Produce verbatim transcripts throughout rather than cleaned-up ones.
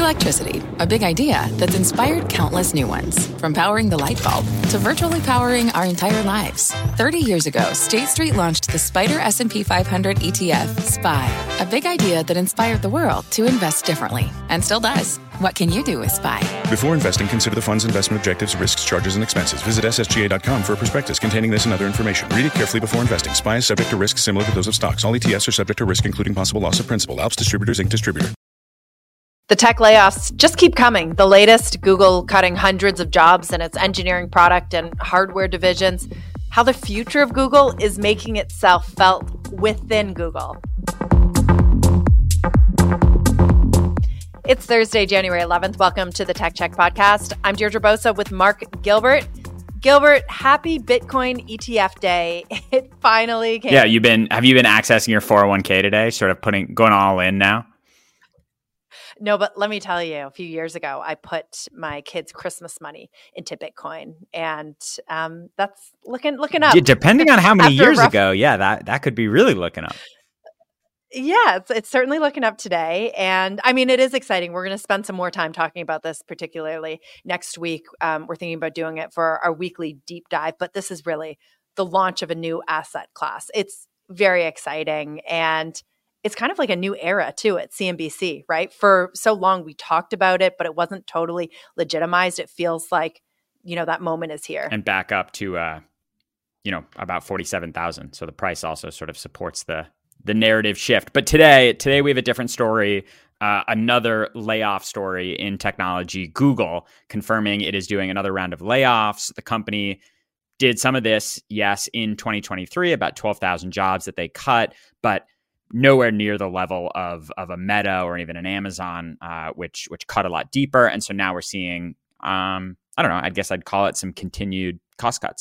Electricity, a big idea that's inspired countless new ones. From powering the light bulb to virtually powering our entire lives. thirty years ago, State Street launched the Spider S and P five hundred E T F, S P Y, a big idea that inspired the world to invest differently, and still does. What can you do with S P Y? Before investing, consider the fund's investment objectives, risks, charges, and expenses. Visit S S G A dot com for a prospectus containing this and other information. Read it carefully before investing. S P Y is subject to risks similar to those of stocks. All E T Fs are subject to risk, including possible loss of principal. Alps Distributors, Incorporated. Distributor. The tech layoffs just keep coming. The latest, Google cutting hundreds of jobs in its engineering product and hardware divisions. How the future of Google is making itself felt within Google. It's Thursday, January eleventh. Welcome to the Tech Check podcast. I'm Deirdre Bosa with Mark Gilbert. Gilbert, happy Bitcoin E T F day. It finally came. Yeah, you've been have you been accessing your four oh one k today? Sort of putting going all in now? No, but let me tell you, a few years ago, I put my kids' Christmas money into Bitcoin, and um, that's looking looking up. Yeah, depending on how many years rough- ago, yeah, that that could be really looking up. Yeah, it's, it's certainly looking up today. And I mean, it is exciting. We're going to spend some more time talking about this, particularly next week. Um, we're thinking about doing it for our weekly deep dive, but this is really the launch of a new asset class. It's very exciting. And it's kind of like a new era too at C N B C, right? For so long we talked about it, but it wasn't totally legitimized. It feels like, you know, that moment is here. And back up to, uh, you know, about forty-seven thousand. So the price also sort of supports the the narrative shift. But today, today we have a different story, uh, another layoff story in technology. Google confirming it is doing another round of layoffs. The company did some of this, yes, in twenty twenty-three, about twelve thousand jobs that they cut, but nowhere near the level of of a Meta or even an Amazon, uh, which which cut a lot deeper. And so now we're seeing, um, I don't know, I guess I'd call it some continued cost cuts.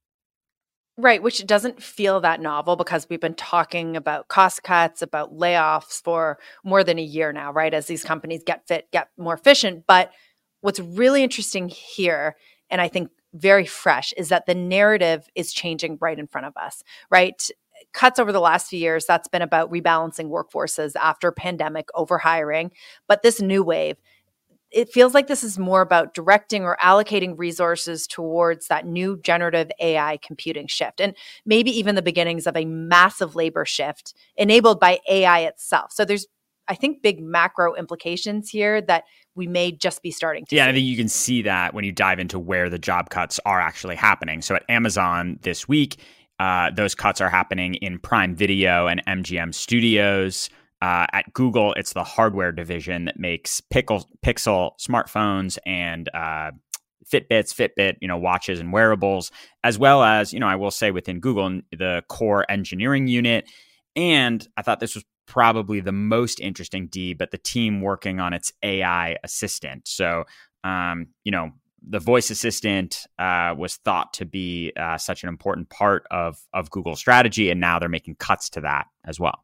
Right, which doesn't feel that novel because we've been talking about cost cuts, about layoffs for more than a year now, right? As these companies get fit, get more efficient. But what's really interesting here, and I think very fresh, is that the narrative is changing right in front of us, right? Cuts over the last few years, that's been about rebalancing workforces after pandemic, overhiring. But this new wave, it feels like this is more about directing or allocating resources towards that new generative A I computing shift, and maybe even the beginnings of a massive labor shift enabled by A I itself. So there's, I think, big macro implications here that we may just be starting to yeah, see. I think you can see that when you dive into where the job cuts are actually happening. So at Amazon this week, uh, those cuts are happening in Prime Video and M G M Studios. Uh, at Google, it's the hardware division that makes Pickle, Pixel smartphones and uh, Fitbits, Fitbit, you know, watches and wearables, as well as, you know, I will say within Google, the core engineering unit. And I thought this was probably the most interesting, D, but the team working on its A I assistant. So, um, you know, the voice assistant uh, was thought to be uh, such an important part of of Google's strategy, and now they're making cuts to that as well.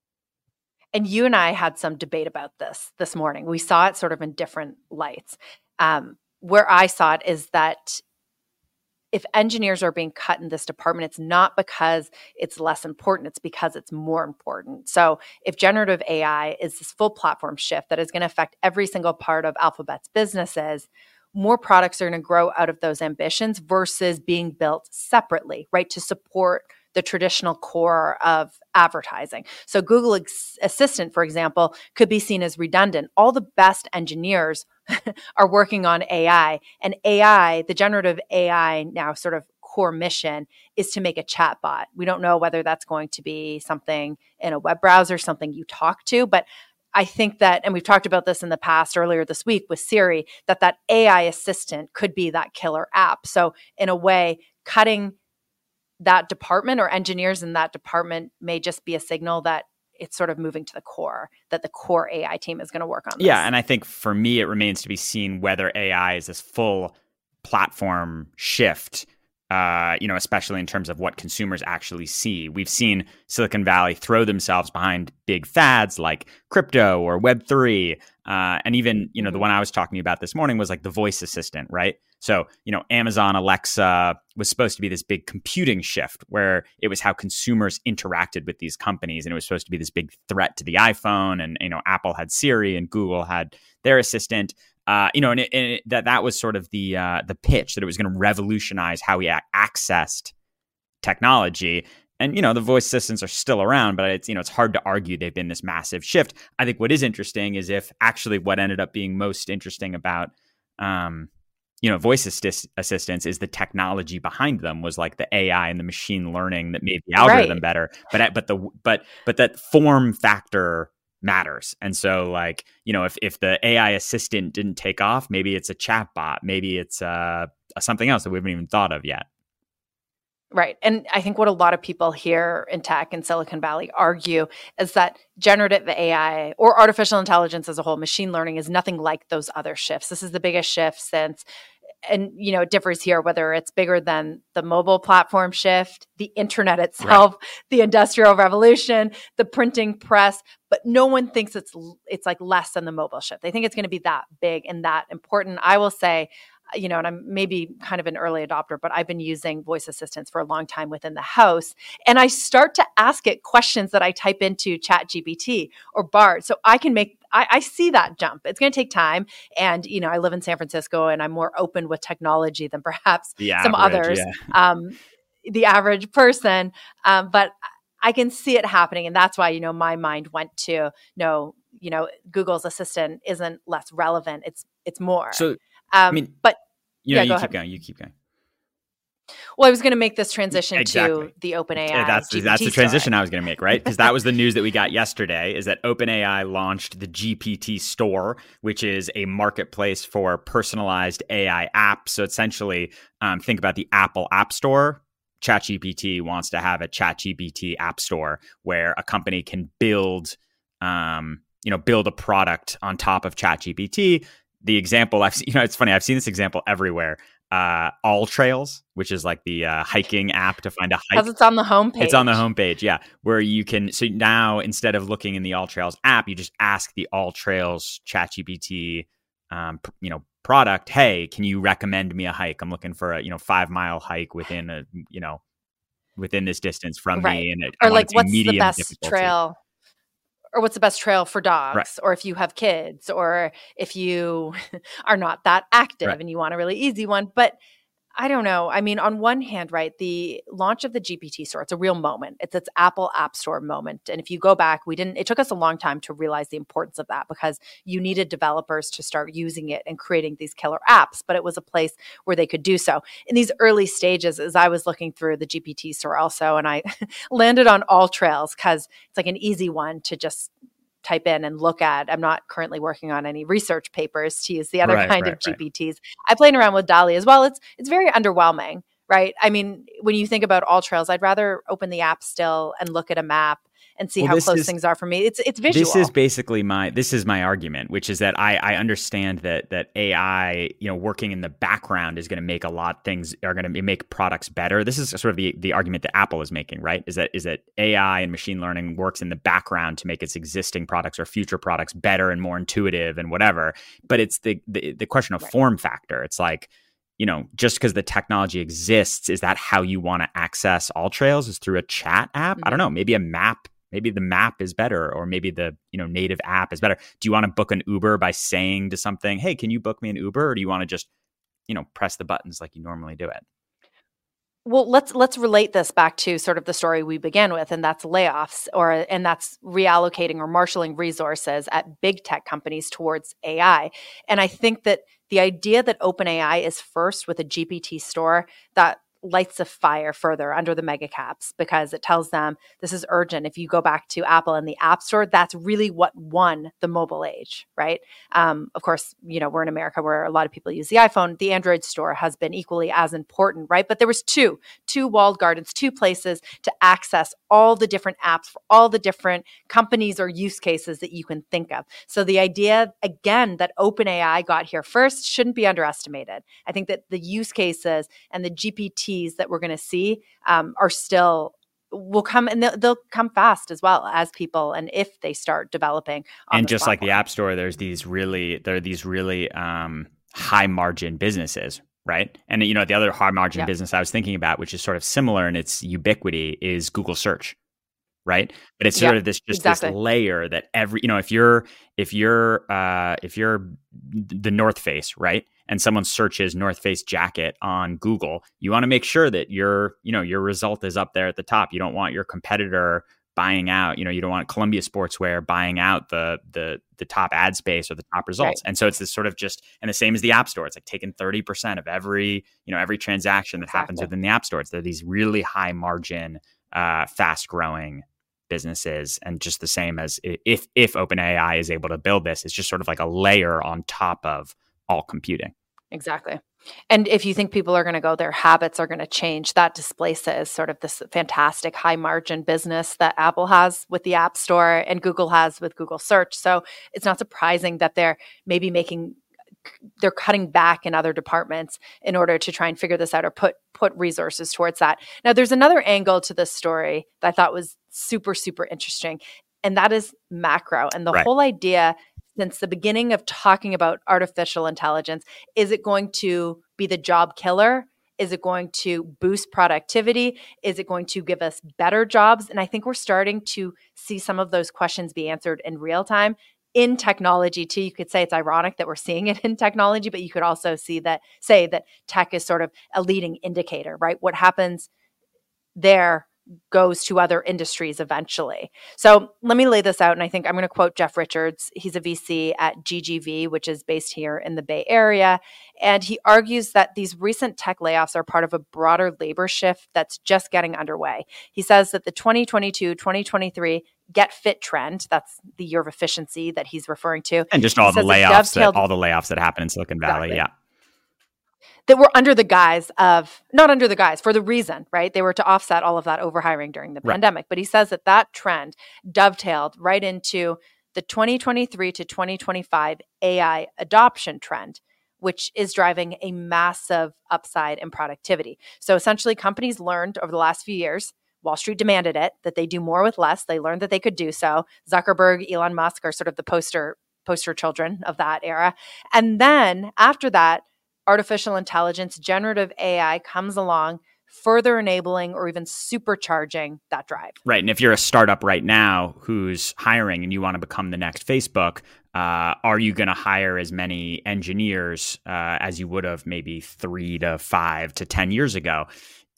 And you and I had some debate about this this morning. We saw it sort of in different lights. Um, where I saw it is that if engineers are being cut in this department, it's not because it's less important, it's because it's more important. So if generative A I is this full platform shift that is going to affect every single part of Alphabet's businesses, more products are going to grow out of those ambitions versus being built separately, right, to support the traditional core of advertising. So Google Ex- Assistant, for example, could be seen as redundant. All the best engineers are working on A I, and A I, the generative A I now sort of core mission is to make a chatbot. We don't know whether that's going to be something in a web browser, something you talk to, but I think that, and we've talked about this in the past earlier this week with Siri, that that A I assistant could be that killer app. So in a way, cutting that department or engineers in that department may just be a signal that it's sort of moving to the core, that the core A I team is going to work on this. Yeah, and I think for me, it remains to be seen whether A I is this full platform shift Uh, you know, especially in terms of what consumers actually see. We've seen Silicon Valley throw themselves behind big fads like crypto or Web three. Uh, and even, you know, mm-hmm. the one I was talking about this morning was like the voice assistant, right? So, you know, Amazon Alexa was supposed to be this big computing shift where it was how consumers interacted with these companies. And it was supposed to be this big threat to the iPhone. And, you know, Apple had Siri and Google had their assistant. Uh, you know, and, it, and it, that that was sort of the uh, the pitch, that it was going to revolutionize how we a- accessed technology. And, you know, the voice assistants are still around, but it's, you know, it's hard to argue they've been this massive shift. I think what is interesting is if actually what ended up being most interesting about, um, you know, voice assist- assistants is the technology behind them was like the A I and the machine learning that made the algorithm right. better. But but the but but that form factor matters. And so, like, you know, if if the A I assistant didn't take off, maybe it's a chat bot, maybe it's uh, something else that we haven't even thought of yet. Right. And I think what a lot of people here in tech in Silicon Valley argue is that generative A I or artificial intelligence as a whole, machine learning, is nothing like those other shifts. This is the biggest shift since, and, you know, it differs here, whether it's bigger than the mobile platform shift, the internet itself, right. the industrial revolution, the printing press, but no one thinks it's, it's like less than the mobile shift. They think it's going to be that big and that important. I will say, you know, and I'm maybe kind of an early adopter, but I've been using voice assistants for a long time within the house. And I start to ask it questions that I type into ChatGPT or Bard. So I can make, I, I see that jump. It's going to take time. And, you know, I live in San Francisco and I'm more open with technology than perhaps the some average, others, yeah. um, the average person. Um, but I can see it happening. And that's why, you know, my mind went to, no, you know, Google's assistant isn't less relevant. It's, it's more. So, Um, I mean, but you know, yeah, you go keep ahead. going. You keep going. Well, I was going to make this transition Exactly. to the OpenAI. Yeah, that's the, G P T that's the transition story. I was going to make, right? Because that was the news that we got yesterday. Is that OpenAI launched the G P T Store, which is a marketplace for personalized A I apps. So essentially, um, think about the Apple App Store. ChatGPT wants to have a ChatGPT App Store where a company can build, um, you know, build a product on top of ChatGPT. The example I've seen, you know, it's funny. I've seen this example everywhere. Uh, All Trails, which is like the uh, hiking app to find a hike. Because it's on the homepage. It's on the homepage, yeah. Where you can, so now instead of looking in the All Trails app, you just ask the All Trails ChatGPT, um, you know, product, hey, can you recommend me a hike? I'm looking for a, you know, five mile hike within a, you know, within this distance from right. me. And it, or like, what's the best difficulty. trail? Or what's the best trail for dogs, right. or if you have kids, or if you are not that active right. and you want a really easy one. But I don't know. I mean, on one hand, right, the launch of the G P T Store, it's a real moment. It's its Apple App Store moment. And if you go back, we didn't, it took us a long time to realize the importance of that because you needed developers to start using it and creating these killer apps, but it was a place where they could do so. In these early stages, as I was looking through the G P T Store also, and I landed on All Trails because it's like an easy one to just type in and look at. I'm not currently working on any research papers to use the other right, kind right, of G P Ts. Right. I played around with DALL-E as well. It's it's very underwhelming, right? I mean, when you think about All Trails, I'd rather open the app still and look at a map and see well, how close is, things are for me. It's it's visual. This is basically my this is my argument, which is that I, I understand that that A I, you know, working in the background is going to make a lot of things are going to make products better. This is sort of the the argument that Apple is making, right? Is that is that A I and machine learning works in the background to make its existing products or future products better and more intuitive and whatever. But it's the the, the question of right. form factor. It's like, you know, just because the technology exists, is that how you want to access All Trails? Is through a chat app? Mm-hmm. I don't know. Maybe a map. Maybe the map is better, or maybe the, you know, native app is better. Do you want to book an Uber by saying to something, hey, can you book me an Uber? Or do you want to just, you know, press the buttons like you normally do it? Well, let's let's relate this back to sort of the story we began with, and that's layoffs, or and that's reallocating or marshaling resources at big tech companies towards A I. And I think that the idea that OpenAI is first with a G P T store, that lights a fire further under the mega caps, because it tells them this is urgent. If you go back to Apple and the App Store, that's really what won the mobile age, right? Um, of course, you know, we're in America where a lot of people use the iPhone. The Android store has been equally as important, right? But there was two, two walled gardens, two places to access all the different apps for all the different companies or use cases that you can think of. So the idea, again, that OpenAI got here first shouldn't be underestimated. I think that the use cases and the G P T tease that we're going to see um, are still will come, and they'll, they'll come fast as well as people, and if they start developing on and this just platform. Like the App Store, there's these really there are these really um, high margin businesses, right? And you know, the other high margin Yeah. business I was thinking about, which is sort of similar in its ubiquity, is Google Search, right? But it's sort Yeah, of this just exactly. this layer that every you know if you're if you're uh, if you're the North Face, right, and someone searches North Face jacket on Google, you want to make sure that your you know your result is up there at the top. You don't want your competitor buying out. You know, you don't want Columbia Sportswear buying out the the the top ad space or the top results. Right. And so it's this sort of just and the same as the App Store. It's like taking thirty percent of every you know every transaction that Exactly. happens within the App Store. It's they're these really high margin, uh, fast growing businesses, and just the same as if if OpenAI is able to build this, it's just sort of like a layer on top of all computing. Exactly. And if you think people are going to go, their habits are going to change, that displaces sort of this fantastic high margin business that Apple has with the App Store and Google has with Google Search. So it's not surprising that they're maybe making they're cutting back in other departments in order to try and figure this out or put put resources towards that. Now, there's another angle to this story that I thought was super, super interesting, and that is macro. And the Right. whole idea since the beginning of talking about artificial intelligence, is it going to be the job killer? Is it going to boost productivity? Is it going to give us better jobs? And I think we're starting to see some of those questions be answered in real time. In technology too, you could say it's ironic that we're seeing it in technology, but you could also see that, say that tech is sort of a leading indicator, right? What happens there goes to other industries eventually. So let me lay this out. And I think I'm going to quote Jeff Richards. He's a V C at G G V, which is based here in the Bay Area. And he argues that these recent tech layoffs are part of a broader labor shift that's just getting underway. He says that the twenty twenty-two twenty twenty-three Get Fit trend, that's the year of efficiency that he's referring to. And just all the layoffs that all the layoffs that happen in Silicon Valley. Exactly. Yeah. That were under the guise of, not under the guise, for the reason, right? They were to offset all of that overhiring during the Right. pandemic. But he says that that trend dovetailed right into the twenty twenty-three to twenty twenty-five A I adoption trend, which is driving a massive upside in productivity. So essentially, companies learned over the last few years, Wall Street demanded it, that they do more with less. They learned that they could do so. Zuckerberg, Elon Musk are sort of the poster poster children of that era. And then after that, artificial intelligence, generative A I comes along, further enabling or even supercharging that drive. Right. And if you're a startup right now who's hiring and you want to become the next Facebook, uh, are you going to hire as many engineers uh, as you would have maybe three to five to ten years ago?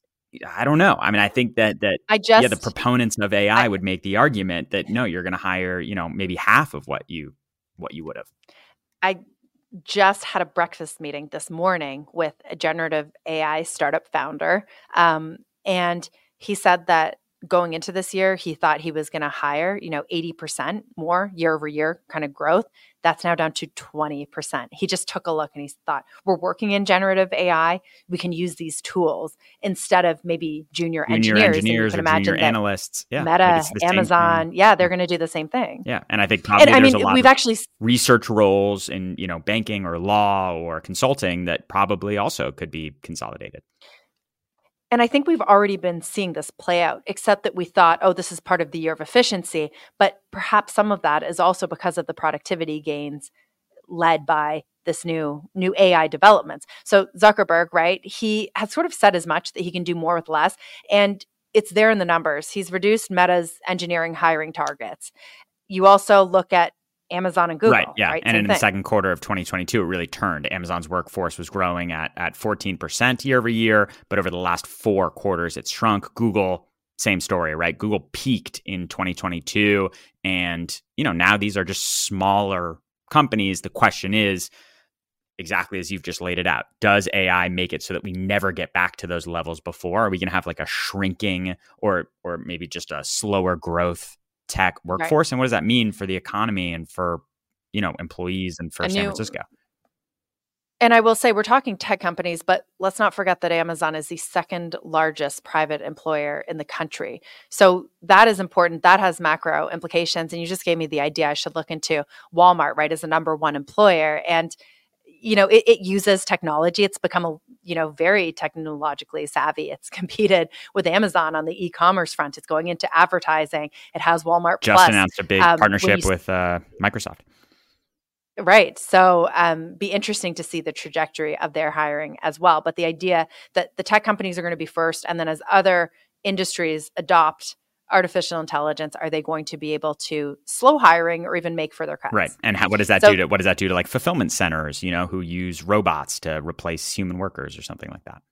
I don't know. I mean, I think that that I just, yeah, the proponents of A I I, would make the argument that no, you're going to hire, you know, maybe half of what you what you would have. I just had a breakfast meeting this morning with a generative A I startup founder. Um, and he said that going into this year, he thought he was going to hire, you know, eighty percent more year over year kind of growth. That's now down to twenty percent. He just took a look and he thought, we're working in generative A I. We can use these tools instead of maybe junior, Junior engineers. engineers And you or can imagine junior that analysts. Yeah. Meta, like it's the same Amazon, thing. yeah, they're going to do the same thing. Yeah. And I think probably And I there's mean, a lot we've of actually research roles in, you know, banking or law or consulting that probably also could be consolidated. And I think we've already been seeing this play out, except that we thought, oh, this is part of the year of efficiency. But perhaps some of that is also because of the productivity gains led by this new new A I developments. So Zuckerberg, right, he has sort of said as much that he can do more with less. And it's there in the numbers. He's reduced Meta's engineering hiring targets. You also look at Amazon and Google. Right. Yeah. Right? And Same in the thing. second quarter of twenty twenty-two, it really turned. Amazon's workforce was growing at, at fourteen percent year over year, but over the last four quarters, it shrunk. Google, same story, right? Google peaked in twenty twenty-two. And, you know, now these are just smaller companies. The question is, exactly as you've just laid it out, does A I make it so that we never get back to those levels before? Are we going to have like a shrinking or or maybe just a slower growth tech workforce? Right. And what does that mean for the economy and for, you know, employees and for A San new- Francisco? And I will say we're talking tech companies, but let's not forget that Amazon is the second largest private employer in the country. So that is important. That has macro implications. And you just gave me the idea I should look into Walmart, right, as the number one employer. And you know, it, it uses technology. It's become a, you know, very technologically savvy. It's competed with Amazon on the e-commerce front. It's going into advertising. It has Walmart Just Plus. announced a big um, partnership you, with uh, Microsoft. Right. So um, be interesting to see the trajectory of their hiring as well. But the idea that the tech companies are going to be first, and then as other industries adopt artificial intelligence, are they going to be able to slow hiring or even make further cuts? Right. And how, what does that so, do to what does that do to like fulfillment centers, you know, who use robots to replace human workers or something like that?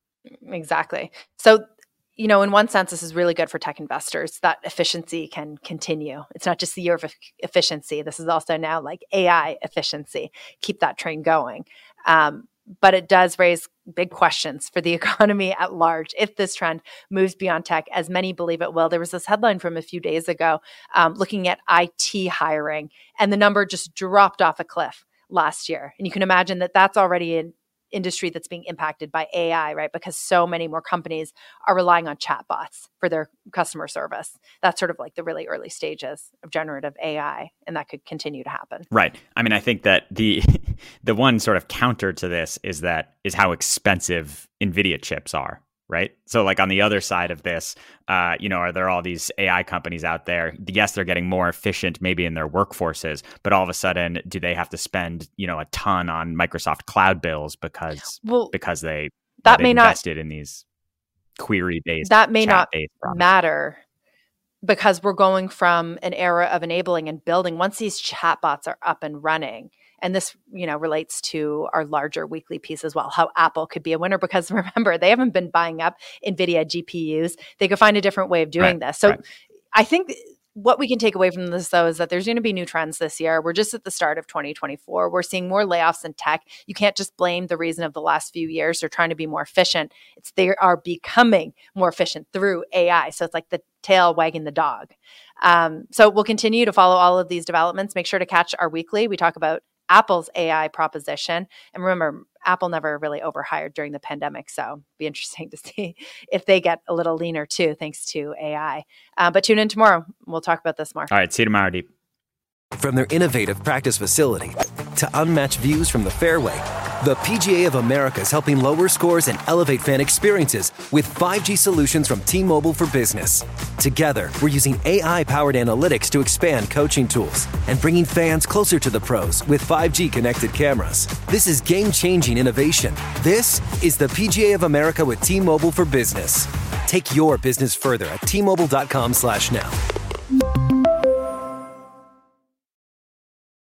Exactly. So, you know, in one sense, this is really good for tech investors that efficiency can continue. It's not just the year of efficiency. This is also now like A I efficiency. Keep that train going. Um, but it does raise big questions for the economy at large if this trend moves beyond tech, as many believe it will. There was this headline from a few days ago um, looking at I T hiring, and the number just dropped off a cliff last year. And you can imagine that that's already an industry that's being impacted by A I, right? Because so many more companies are relying on chatbots for their customer service. That's sort of like the really early stages of generative A I, and that could continue to happen. Right. I mean, I think that the the one sort of counter to this is that is how expensive NVIDIA chips are. Right. So like on the other side of this, uh, you know, are there all these A I companies out there? Yes, they're getting more efficient maybe in their workforces, but all of a sudden, do they have to spend, you know, a ton on Microsoft cloud bills because well, because they that they may invested not, in these query based that may not products. matter, because we're going from an era of enabling and building. Once these chatbots are up and running, and this, you know, relates to our larger weekly piece as well, how Apple could be a winner, because remember, they haven't been buying up NVIDIA G P Us. They could find a different way of doing right, this. So right. I think what we can take away from this, though, is that there's going to be new trends this year. We're just at the start of twenty twenty-four. We're seeing more layoffs in tech. You can't just blame the reason of the last few years. They're trying to be more efficient. It's they are becoming more efficient through A I. So it's like the tail wagging the dog. Um, so we'll continue to follow all of these developments. Make sure to catch our weekly. We talk about Apple's A I proposition. And remember, Apple never really overhired during the pandemic. So it'd be interesting to see if they get a little leaner too, thanks to A I. Uh, but tune in tomorrow. We'll talk about this more. All right. See you tomorrow, Deep. From their innovative practice facility to unmatched views from the fairway, the P G A of America is helping lower scores and elevate fan experiences with five G solutions from T-Mobile for Business. Together, we're using A I-powered analytics to expand coaching tools and bringing fans closer to the pros with five G connected cameras. This is game-changing innovation. This is the P G A of America with T-Mobile for Business. Take your business further at T Mobile dot com slash now.